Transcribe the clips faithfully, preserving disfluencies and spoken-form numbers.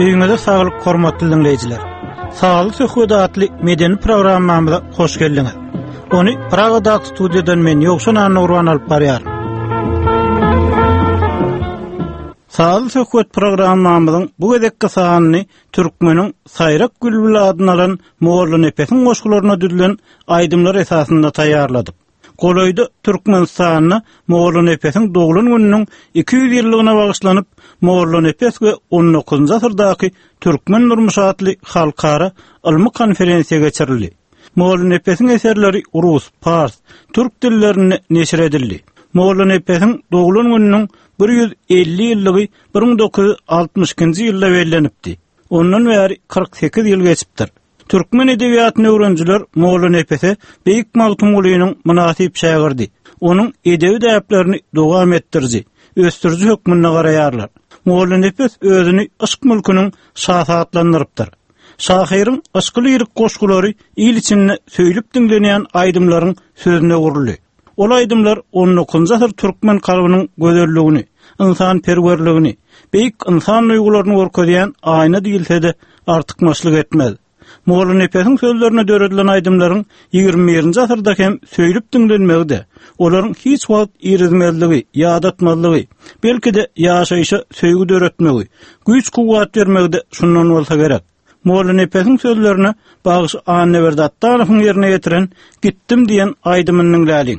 Öýüňize saglyk hormatly dinleýijiler. Sağlyk söhbet adly medeni programmamyza hoş geldiňiz. Onu Praga'da stüdyodan men Ýokşan Nurwan alyp barýar. Sağlyk söhbet programmamyzyň bu gedekki sanyny türkmeniň Saýrak Gülbül adyny alan Moğol nepesiň goşgularyna düzülen aýdymlar esasynda taýýarladyk. Goloýda Türkmenistanyny Moğol nepesiň dogulun gününiň iki yüz ýyllygyna bagyşlanyp Moğol nepes we on dokuzunçy asyrdaky türkmen durmuşy adly halkara ilmi konferensiýa geçirildi. Moğol nepesiň eserleri rus, fars, türk dillerine neşir edildi. Moğol nepesiň dogulun gününiň bir yüz elli ýyllygy bir ming dokuz yüz altmışynky ýylda bellenipdi. Ondan bäri kırk sekiz ýyl geçipdir. Türkmen edebiýatyny öwrenjiler Moğol nepese beýik magtumgulynyň münasip şagirdi. Onuň edebi däplerini dowam etdirdi. Östürji hökmüne garaýarlar. Moğol nepes özüni ışk mülküniň şahsatlandyrypdyr. Şahyryň aşky lirik goşgulary il içinde söýlüp dinlenýän aýdymlaryň sözüne guruldy. Ol aýdymlar on dokuzunçy asyr türkmen kalbynyň gözelligini, insan perwerligini, beýik insan duýgularyny görkezýän aýna diýilse-de artykmaçlyk etmez. Moğol nepesiň sözlerine döredilen aýdymlaryň ýygrimi birinçi asyrda hem söýlüp dinlenmegde. Olaryň hiç wagt irizmezligi, ýadatmazlygy, belki-de ýaşaýşa söýgü döretmegi, güýç kuwwat bermegde şundan bolsa gerek. Moğol nepesiň sözlerine bagyş Anneber Dattanowyň ýerine getiren "Gittim" diýen aýdymynyň läliň.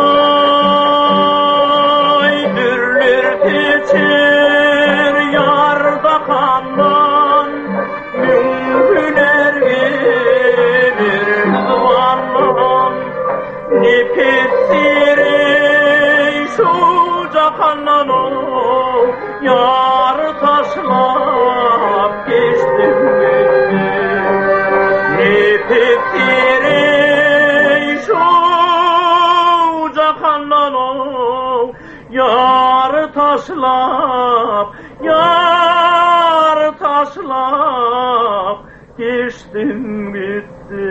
Ay dürler teçer ya cahanano yar taşlap geçtim gitti nefekleri şu cahanano yar taşlap yar taşlap geçtim gitti.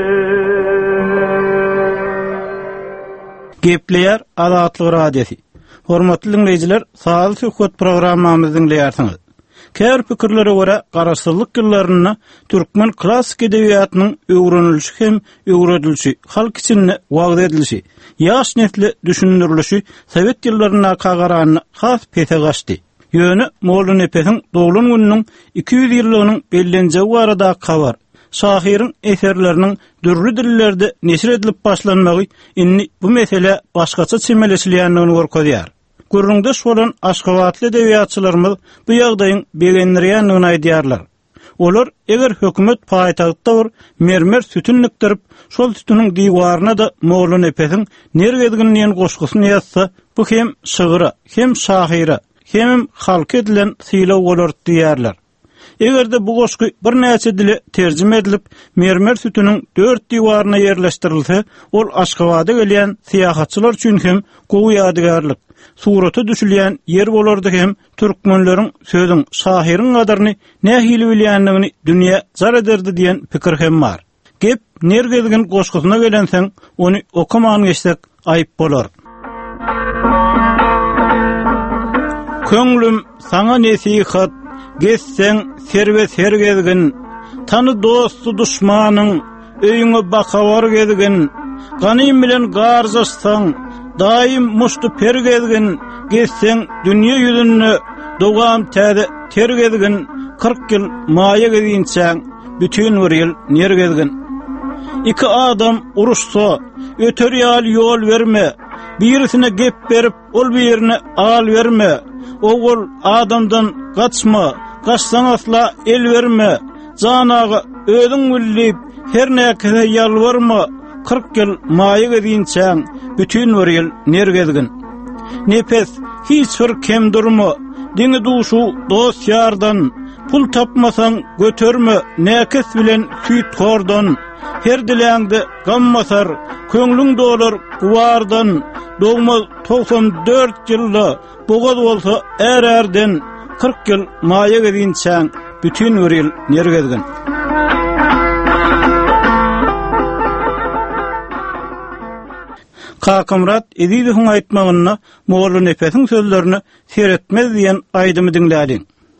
Gepleyer Azatlyk Radiosi. Hormatly dinleyijiler, Sağlyk Söhbet programmamyzy dinleýärsiňiz. Kär pikirlere görä garaşsyzlyk ýyllaryna türkmen klassik edebiýatynyň öwrenilişi hem öwredilişi, halk içinde wagt edilişi, ýaş nesli düşündirilişi Sowet ýyllaryna kagaranyna has pete gaçdy. Ýöne Molla Nepesiň doglan gününiň iki ýüz ýyllygynyň bellenjegi barada kabar. Şahyryň eserleriniň dürli dillerde neşir edilip başlanmagy inni bu mesele başgaça çemeleşilýändigini görkezýär. Gürrüňdeş bolan Aşgabatly edebiýatçylarymyz bu ýagdaýyň begendirýändigini aýdýarlar. Olar eger hökümet paýtagtda bir mermer sütün nikdirip, şol sütüniň diýwaryna da Molla Nepesiň nergedigini goşgusyny ýazsa, bu hem şygyra, hem şahyra, hem halk edilen sylaw bolar diýärler. Egerde bu goşgy bir näçe dile terjime edilip, mermer sütüniň dört diýwaryna ýerleşdirilse, ol Aşgabada gelýän syýahatçylar üçin hem gowy ýadygarlyk, suraty düşülýän ýer bolardy hem türkmenleriň sözüň şahyryň gadaryny nähili bilýändigini dünýä zar ederdi diýen pikir hem bar. Gep nergedigin goşgusyna gelenseň, ony okuman geçsek aýyp bolar. Köňlüm saňa nesihat geçseň serwe sergezgin, tany dostu duşmanyň öýüňe bakabar gezgin, ganym bilen garjaşsaň daim muştu pergezgin, geçseň dünýä ýüzüne dogam täze tergezgin, kırk ýyl maýa gezginçäň bütün bir ýyl nergezgin. İki adam uruşsa öter ýaly ýol berme, birisine gep berip ol birine al berme. Oğul adamdan kaçma, kaçsan asla el verme. Canağı ödün gülleyip her näkese yalvarma. Kırk yıl maýa gezginçäň bütün bir ýyl nergezgin. Nepes hiç bir kem durma, diňi duşu dost ýardan. Pul tapmasan götürme, näkes bilen süýt gordan. Her diläňde gammasar, köňlüň dolar guwardan. Dogma doksan dört ýylda bogaz bolsa er-erden kırk ýyl maýa gezginçäň bütün bir ýyl nergezgin. Kakymrat Ediýewiň aýtmagyna Molla Nepesiň sözlerini seretmez diýen aýdymy dinlädiň.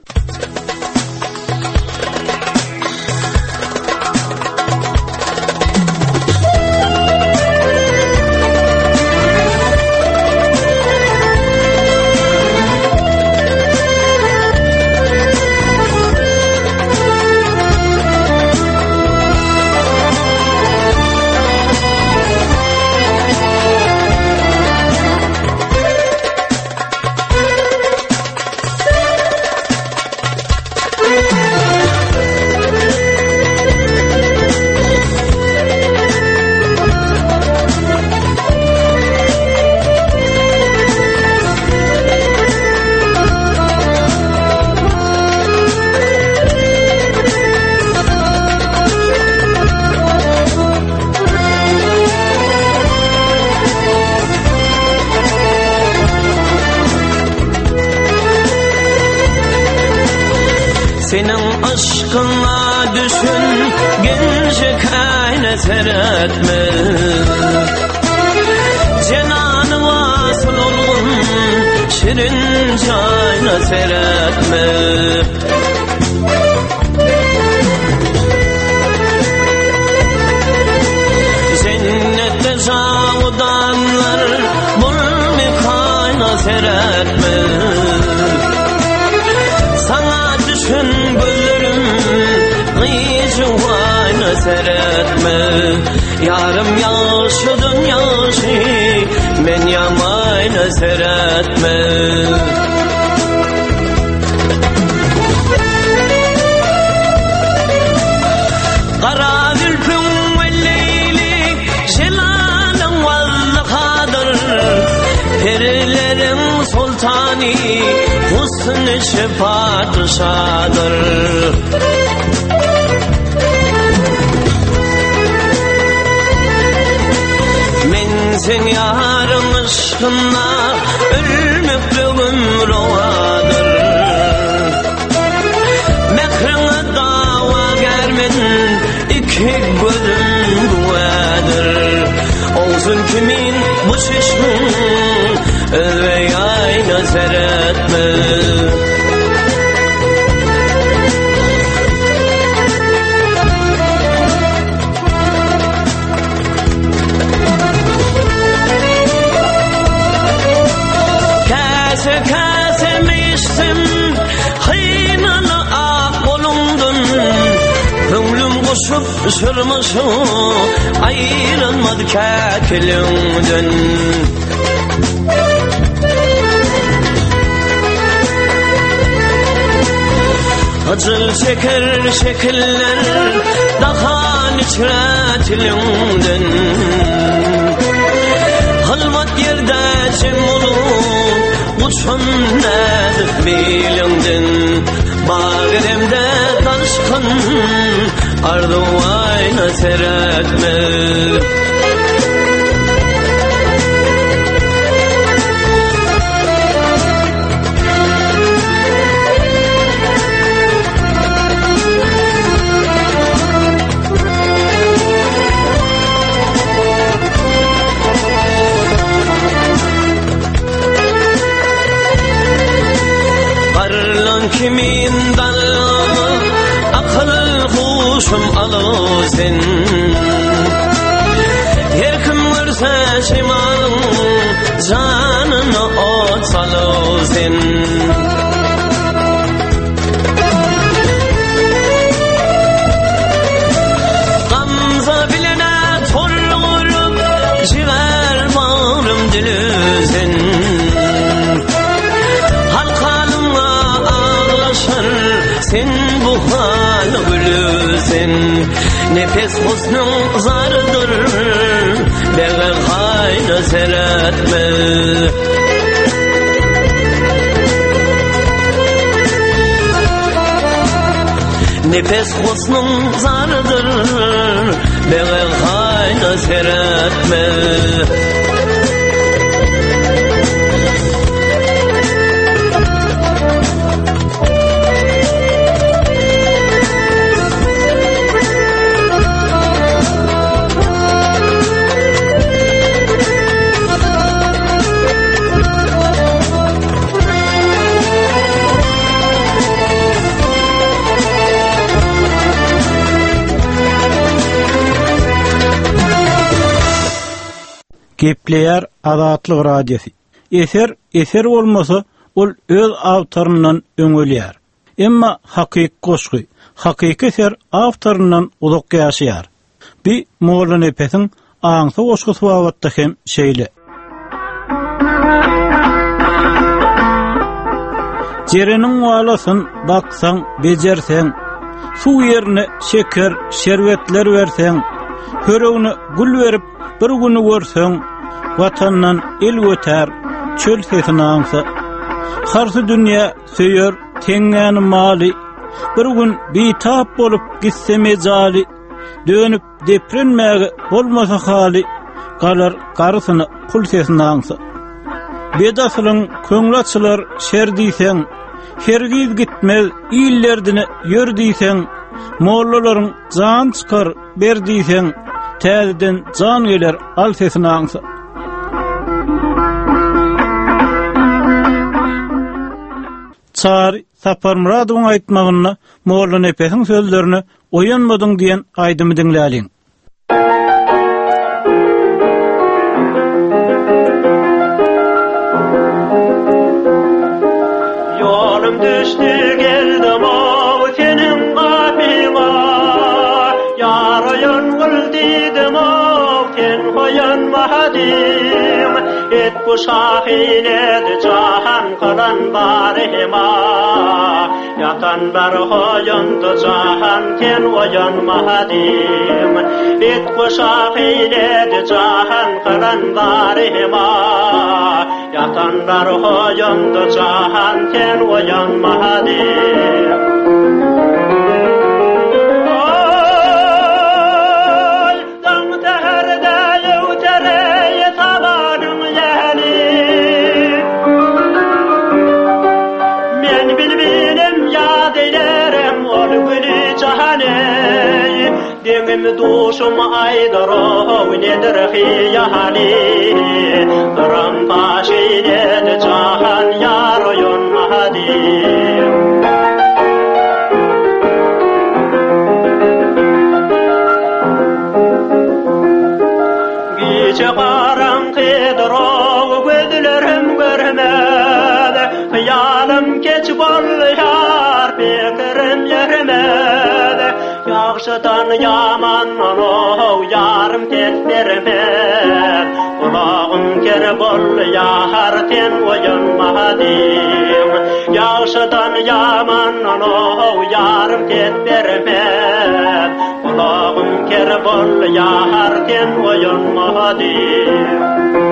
Senin aşkına düşün gencek ayna seretme, Cenanı vasıl olun şirin çayna seretme. Cennette zavudanlar bul mi kayna seretme. Düşün gözlerim gıyıcı vayna seretme. Yarım yaşıdın yaşı men yamayna seretme. Kara zülfün ve leyli jelanın vallahadır. Periler sultani husn-ı şefaatşadır. Men sen yarın aşkına ölmekliğim rovadır. Mekrine dava germedin iki gözüm duadır. Olsun kimin bu çeşmin özve ayna seyretme. Kase kase miştim hıynını ak olundun. Ömrüm koşup sürmüşüm ayrılmadı kekilinden. Acıl çeker şekiller daha niçretilinden. Halvat yerde cem olup uçan nedir bilinden. Bağrımda taşkın ardı ayna seyretme. Kimin dalı akıl huşum alırsın. Her kim görse şimalın canını ot salırsın. Gamza bilene torlurum ciğer bağrım dilüzün. Sen bu hal gülüsen nefes husnun zardır beğer hayra seyretme. Nefes husnun zardır beğer hayra seyretme. Gepleyer Azatlyk radiosu. Eser, eser olmasa ol öz awtorundan öňelýär. Emma hakyky goşgy, hakyky eser awtorundan uzak ýaşaýar. Bir Molla Nepesiň aňsy goşgy swawatda hem şeýle. Jereniň walasyn baksaň, bejerseň, suw ýerine şeker, şerbetler berseň, höregine gül berip bir güni görseň, vatandan el götär, çöl sesini aňsa. Harsy dünýä söýür teňňäni maly, bir gün bitap bolup gitse mejali, dönüp deprenmäge bolmasa hali, galar garysyny kul sesini aňsa. Bedasylyň köňlaçylar şer diýseň, hergiz gitmez illerdini ýör diýseň, mollalaryň jan çykar ber diýseň, täzeden jan geler al sesini aňsa. Çar Sapar Muradowyň aýtmagyna Molla Nepesiň sözlerini oýanmadyň diýen aýdymy diňläliň. Yolum düştü geldim av senin kapıma, yarayan kul dedim av sen koyanmadım. Et bu şahine de cahan kalan barıma, Yatan bar hoyondu cahan ten oyan mahadim Et kuşak eyledi cahan kırandarıma Yatan bar hoyondu cahan ten oyan mahadim Dengim duşum aydaro nedir hiyali Ram paşiyle cahan yaroyon mahadim Gece karanlıdır o gözlerim görmedi Hıyalım geç bol yar fikrim yermedi Yağışıdan yaman onu yarım tet vermez Kulağım kere bol yahar ten oyun mahadim Yağışıdan yaman onu yarım tet vermez Kulağım kere bol yahar ten oyun mahadim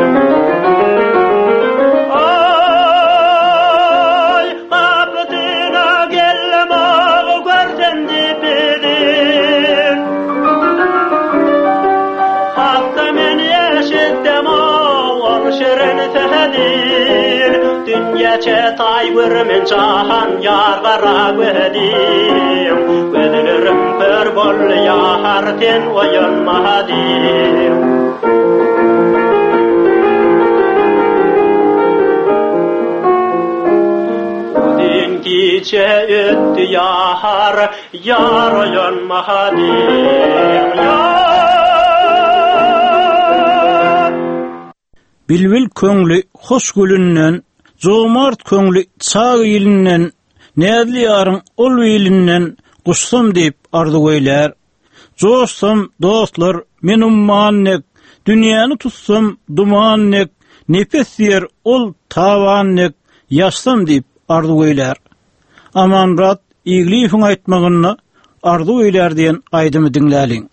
Dünya tayvır men cahan yar gara gödim Gözlerim kör bol yahar ten oyun mahadim Din gece öttü yahar yar oyun mahadim Yar Bilbil köngli hoş gülünden Zomart köngli çağ ilinden, nädli yarın ol ilinden gussam deyip ardı göyler. Joşsam dostlar, men ummannek, dünýäni tutsam dumannek, nefes yer ol tawannek, yaşsam deyip ardı göyler. Aman rat, iýliýiň aýtmagyny ardı göyler diýen aýdymy diňläliň.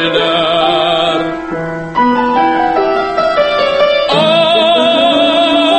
Oh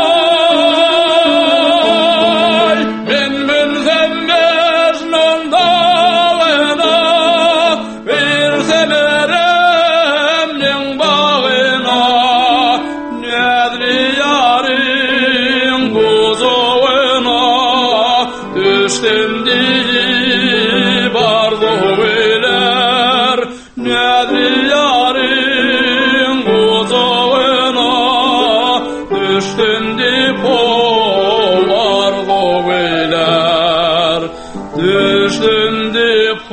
düştüm dip olar goveler, düştüm dip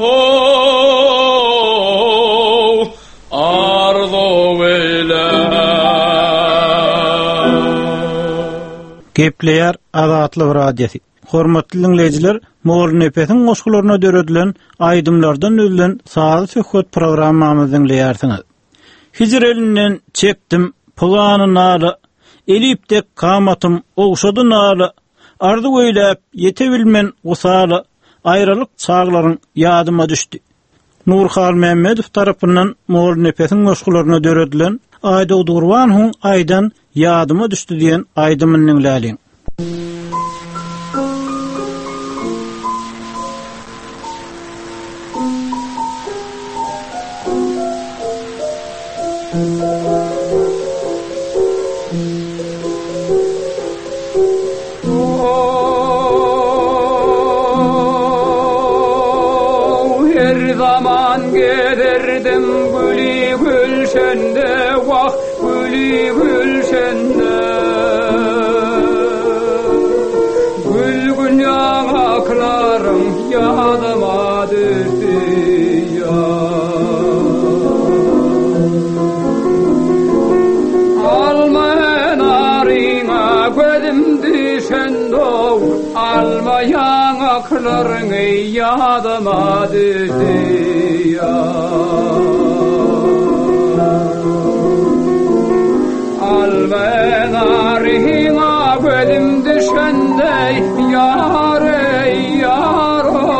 Gepleyer Azatlyk radiosi. Hormatly dinleyijiler, Moğol Nepesiň goşgularyna döredilen aýdymlardan özülen sazy söhbet programmamyzy dinleýärsiňiz. Hijr elinden çekdim pulany naly, elipdek kamatym ogşady naly, ardy öýläp yete bilmen usaly, aýralyk çaglaryň ýadyma düşdi. Nurhal Mehmedow tarapyndan Moğol Nepesiň goşgularyna döredilen Aýda Durwan hun aýdan ýadyma düşdi diýen aýdymyň näliň. Her zaman gederdim gülü gülşende, vah gülü gülşende. Gülgün yanaklarım yadıma düştü ya. Alma narina gözüm düşendo, alma yanaklarını yadıma düştü ya. Alma narina gözüm düşende yare yaro.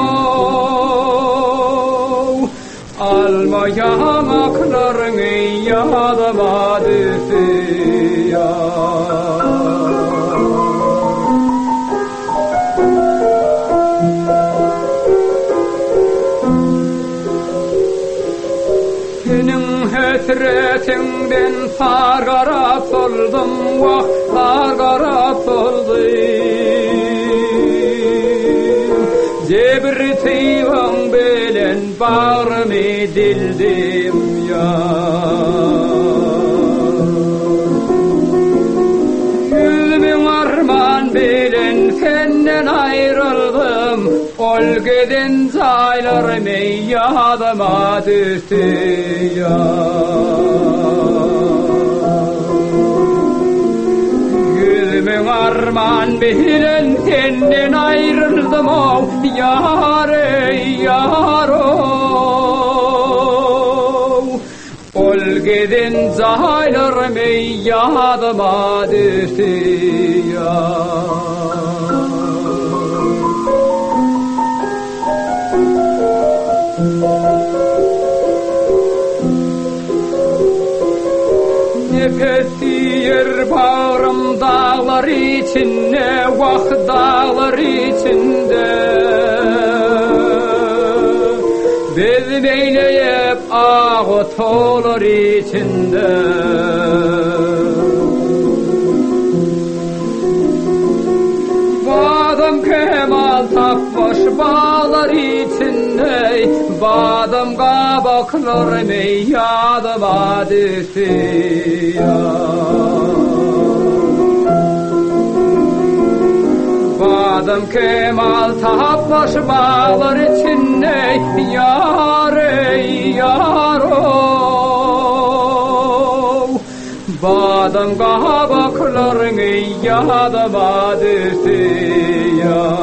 Alma yanaklarını yadıma düştü ya. Senin hasretinden sargarap oldum, vah sargarap oldum. Cebri tıyvan belen bağrımı dildim ya. Yüzümün arman belen senden ayrıldım, ol giden zaylarımı yadıma düştü ya. Yüzümün arman belen senden ayrıldım, o yare yaro. Ol giden zaylarımı yadıma düştü ya. Nefes yer bağrım dağlar içinde, vah dağlar içinde. Bezim eyleyip ağı tolar içinde. Badam kemal tapmış bağlar içinde, badam kabaklarımı yadıma düştü ya. Badam kemal tapmış bağlar içinde, yare yaro. Badam kabaklarını yadıma düştü ya.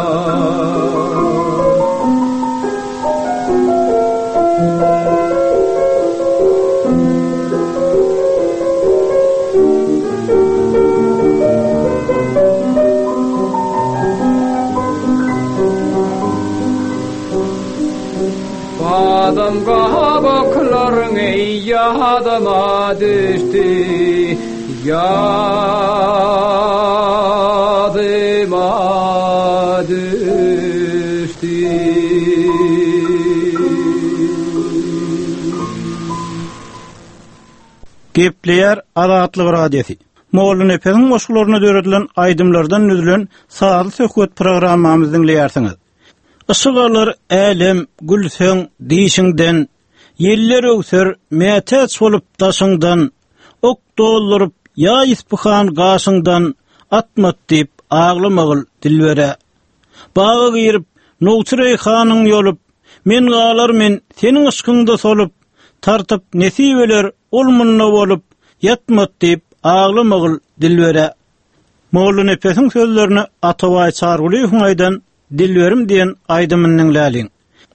Badam kabaklarını yadıma düştü, yadıma düştü. Gepleyer Azatlyk radiosi. Moğol Nepesiň goşgularyna döredilen aýdymlardan özülen sazy söhbet programmamyzy dinleýärsiňiz. Isıgalar älim gülseň diýişiňden, yeller öwser mätäç bolup daşyňdan, ok doldurup ya ispuhan gaşyňdan atmat diýip aglymagıl dilbere. Baga girip Nowçurey hanyň ýolup, men galar men seniň ışkynda solup, tartyp nesibeler olmunna bolup, yatmat diýip aglymagıl dilbere. Molla Nepesiň sözlerini Atabay Çarguly Huňaýdan dilberim diýen aýdymynyň läliň.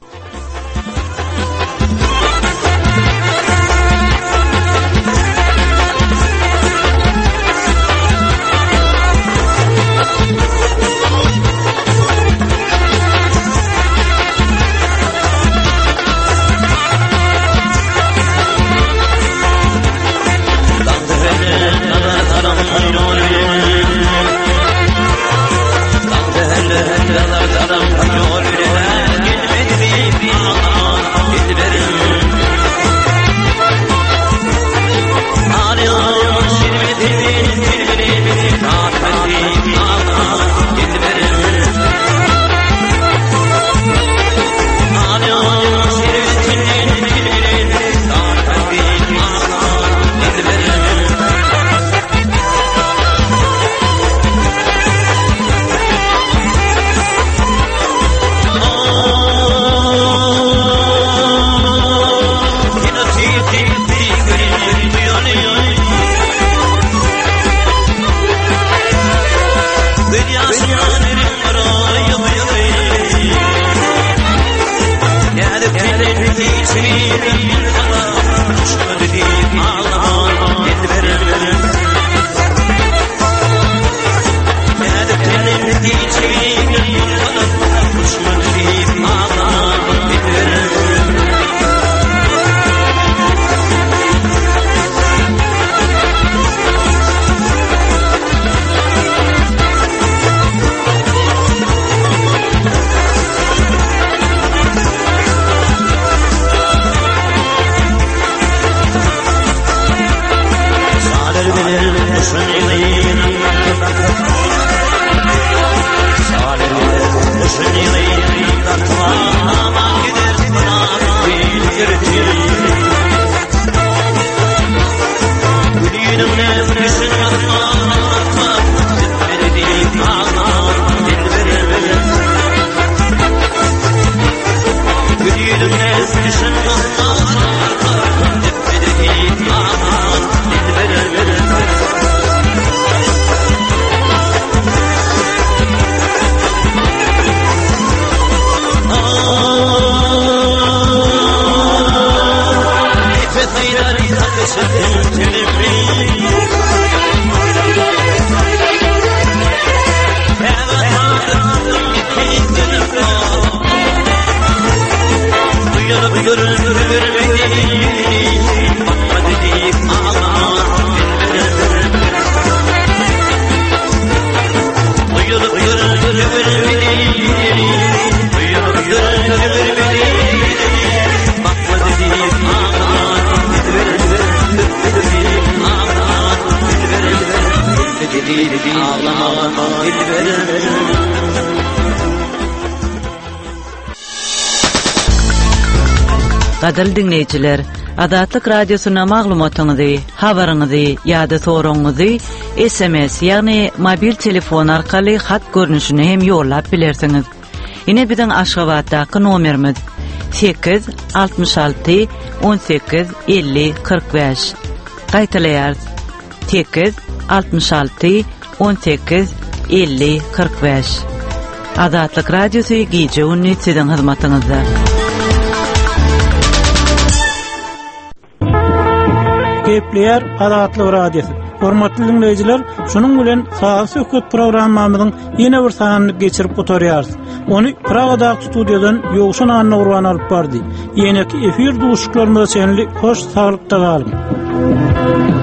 Gadal dinleyiciler, Adatlyk Radiosyna maglumatyňyzy, habaryňyzy ýa-da soraňyzy S M S ýagny mobil telefon arkaly hat görnüşine hem ýollap bilersiňiz. Ine biziň Aşgabatdaky nomerimiz sekiz altmış alty on sekiz elli kırk beş. Gaýtaýar sekiz altmış alty on sekiz elli kırk beş. Adatlyk Radiosy gije ünni siziň hyzmatyňyzda. Kepler Adatlyk Radiosu. Hormatly dinleyijiler, şunun bilen Sağa Söhbet programmamyzyň ýene bir sanyny geçirip oturýarys. Onu Pragadaky studiodan ýogşan anna urban alyp bardy. Ýene-ki efir duşuklarymyza şenli hoş, saglykda galyň.